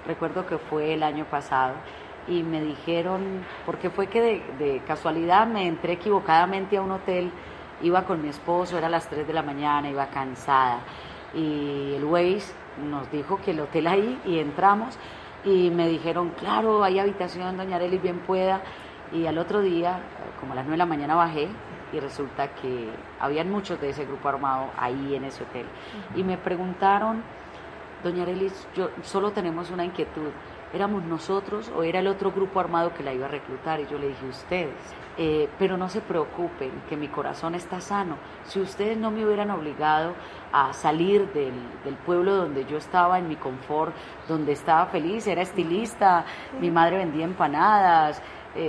recuerdo que fue el año pasado, y me dijeron, porque fue que de casualidad me entré equivocadamente a un hotel, iba con mi esposo, era las 3 de la mañana, iba cansada, y el Waze nos dijo que el hotel ahí, y entramos, y me dijeron, claro, hay habitación, doña Arelis, bien pueda, y al otro día, como a las 9 de la mañana bajé, y resulta que habían muchos de ese grupo armado ahí en ese hotel, y me preguntaron, doña Arelis, solo tenemos una inquietud, ¿éramos nosotros o era el otro grupo armado que la iba a reclutar? Y yo le dije, ustedes. Pero no se preocupen, que mi corazón está sano. Si ustedes no me hubieran obligado a salir del pueblo donde yo estaba, en mi confort, donde estaba feliz, era estilista, mi madre vendía empanadas,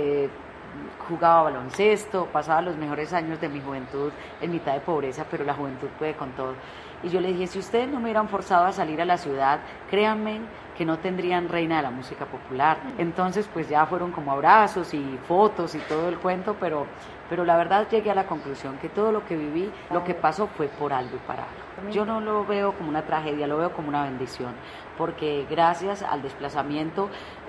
jugaba baloncesto, pasaba los mejores años de mi juventud en mitad de pobreza, pero la juventud puede con todo. Y yo le dije, si ustedes no me hubieran forzado a salir a la ciudad, créanme que no tendrían reina de la música popular. Entonces pues ya fueron como abrazos y fotos y todo el cuento, pero la verdad llegué a la conclusión que todo lo que viví, lo que pasó fue por algo y para algo. Yo no lo veo como una tragedia, lo veo como una bendición, porque gracias al desplazamiento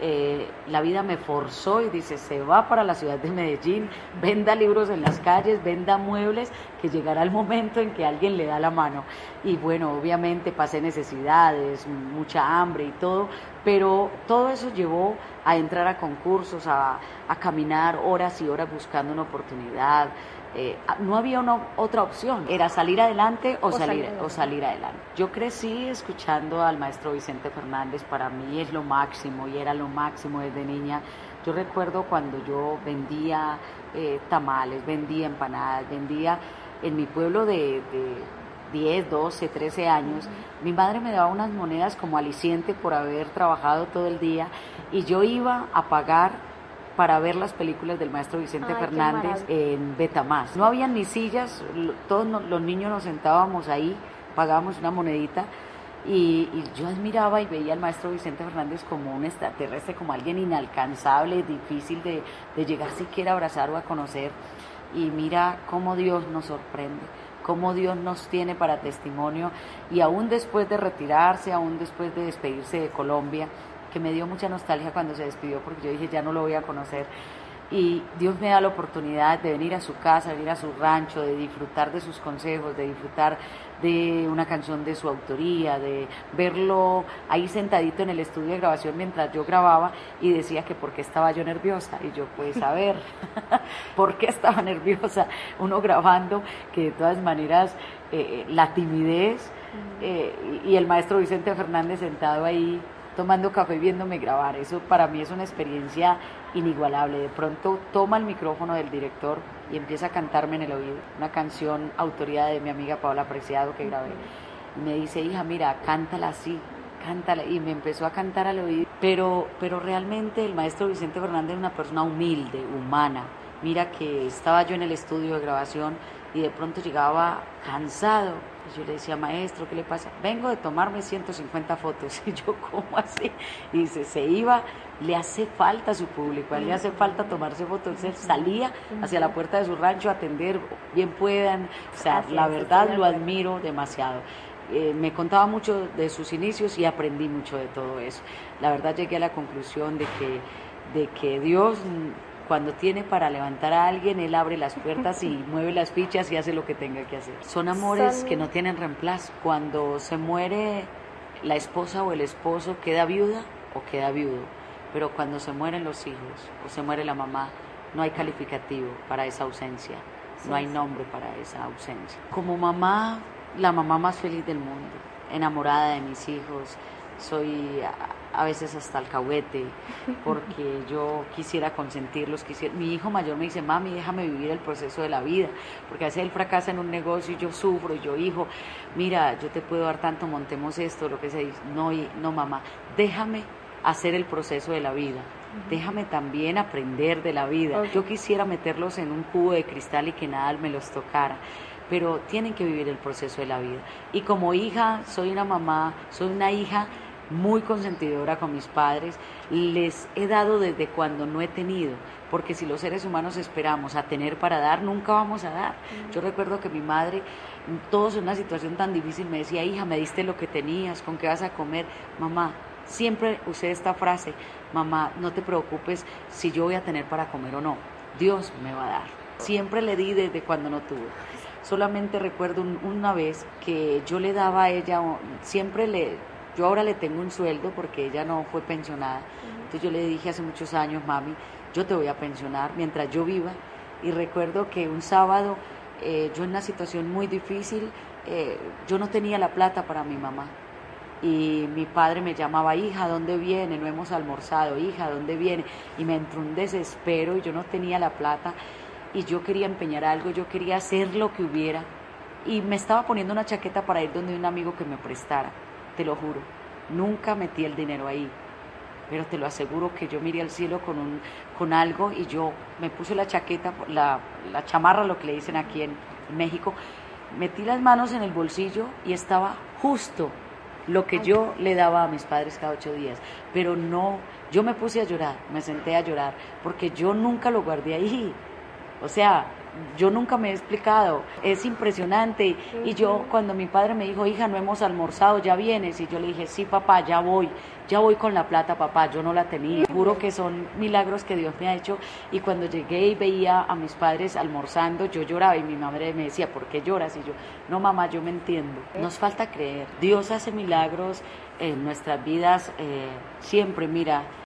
la vida me forzó y dice, se va para la ciudad de Medellín, venda libros en las calles, venda muebles, que llegará el momento en que alguien le da la mano. Y bueno, obviamente pasé necesidades, mucha hambre y todo, pero todo eso llevó a entrar a concursos, a caminar horas y horas buscando una oportunidad. No había otra opción, era salir adelante o salir adelante. Yo crecí escuchando al maestro Vicente Fernández, para mí es lo máximo y era lo máximo desde niña. Yo recuerdo cuando yo vendía tamales, vendía empanadas, vendía en mi pueblo de 10, 12, 13 años, mi madre me daba unas monedas como aliciente por haber trabajado todo el día, y yo iba a pagar para ver las películas del maestro Vicente Fernández en Betamax. No habían ni sillas, todos los niños nos sentábamos ahí, pagábamos una monedita, y yo admiraba y veía al maestro Vicente Fernández como un extraterrestre, como alguien inalcanzable, difícil de llegar siquiera a abrazar o a conocer. Y mira cómo Dios nos sorprende, cómo Dios nos tiene para testimonio, y aún después de retirarse, aún después de despedirse de Colombia, que me dio mucha nostalgia cuando se despidió, porque yo dije, ya no lo voy a conocer, y Dios me da la oportunidad de venir a su casa, de venir a su rancho, de disfrutar de sus consejos, de disfrutar de una canción de su autoría, de verlo ahí sentadito en el estudio de grabación mientras yo grababa, y decía que por qué estaba yo nerviosa, y yo, pues a ver, ¿por qué estaba nerviosa? Uno grabando, que de todas maneras la timidez, y el maestro Vicente Fernández sentado ahí tomando café viéndome grabar, eso para mí es una experiencia inigualable. De pronto toma el micrófono del director y empieza a cantarme en el oído una canción autoría de mi amiga Paola Preciado que grabé, y me dice, hija, mira, cántala así, cántala, y me empezó a cantar al oído, pero realmente el maestro Vicente Fernández es una persona humilde, humana. Mira que estaba yo en el estudio de grabación y de pronto llegaba cansado, y yo le decía, maestro, ¿qué le pasa? Vengo de tomarme 150 fotos. Y yo, ¿cómo así? Y dice, se iba, le hace falta a su público, a él le hace falta tomarse fotos. Él salía hacia la puerta de su rancho a atender, bien puedan, o sea, la verdad lo admiro demasiado. Me contaba mucho de sus inicios y aprendí mucho de todo eso. La verdad llegué a la conclusión de que Dios, cuando tiene para levantar a alguien, Él abre las puertas y mueve las fichas y hace lo que tenga que hacer. Son amores que no tienen reemplazo. Cuando se muere la esposa o el esposo, queda viuda o queda viudo. Pero cuando se mueren los hijos o se muere la mamá, no hay calificativo para esa ausencia. No hay nombre para esa ausencia. Como mamá, la mamá más feliz del mundo, enamorada de mis hijos. Soy a veces hasta alcahuete, porque yo quisiera consentirlos, mi hijo mayor me dice, mami, déjame vivir el proceso de la vida, porque a veces él fracasa en un negocio y yo sufro, y yo, hijo, mira, yo te puedo dar tanto, montemos esto, lo que se dice, no mamá, déjame hacer el proceso de la vida, déjame también aprender de la vida. Yo quisiera meterlos en un cubo de cristal y que nada me los tocara, pero tienen que vivir el proceso de la vida. Y como hija, soy una mamá, soy una hija muy consentidora con mis padres, les he dado desde cuando no he tenido, porque si los seres humanos esperamos a tener para dar, nunca vamos a dar. Yo recuerdo que mi madre, todos en una situación tan difícil, me decía, hija, me diste lo que tenías, ¿con qué vas a comer? Mamá, siempre usé esta frase: mamá, no te preocupes si yo voy a tener para comer o no, Dios me va a dar. Siempre le di desde cuando no tuve. Solamente recuerdo una vez que yo le daba a ella, yo ahora le tengo un sueldo porque ella no fue pensionada. Entonces yo le dije hace muchos años: mami, yo te voy a pensionar mientras yo viva. Y recuerdo que un sábado, yo en una situación muy difícil, yo no tenía la plata para mi mamá. Y mi padre me llamaba: hija, ¿dónde viene? No hemos almorzado, hija, ¿dónde viene? Y me entró un desespero y yo no tenía la plata y yo quería empeñar algo, yo quería hacer lo que hubiera y me estaba poniendo una chaqueta para ir donde un amigo que me prestara, te lo juro, nunca metí el dinero ahí, pero te lo aseguro que yo miré al cielo con algo y yo me puse la chaqueta, la chamarra, lo que le dicen aquí en México, metí las manos en el bolsillo y estaba justo lo que yo le daba a mis padres cada 8 días, pero no, yo me puse a llorar, me senté a llorar, porque yo nunca lo guardé ahí, o sea, yo nunca me he explicado, es impresionante, y yo cuando mi padre me dijo: hija, no hemos almorzado, ¿ya vienes? Y yo le dije: sí, papá, ya voy con la plata, papá, yo no la tenía, juro que son milagros que Dios me ha hecho, y cuando llegué y veía a mis padres almorzando, yo lloraba, y mi madre me decía: ¿por qué lloras? Y yo: no, mamá, yo me entiendo, nos falta creer, Dios hace milagros en nuestras vidas, siempre, mira,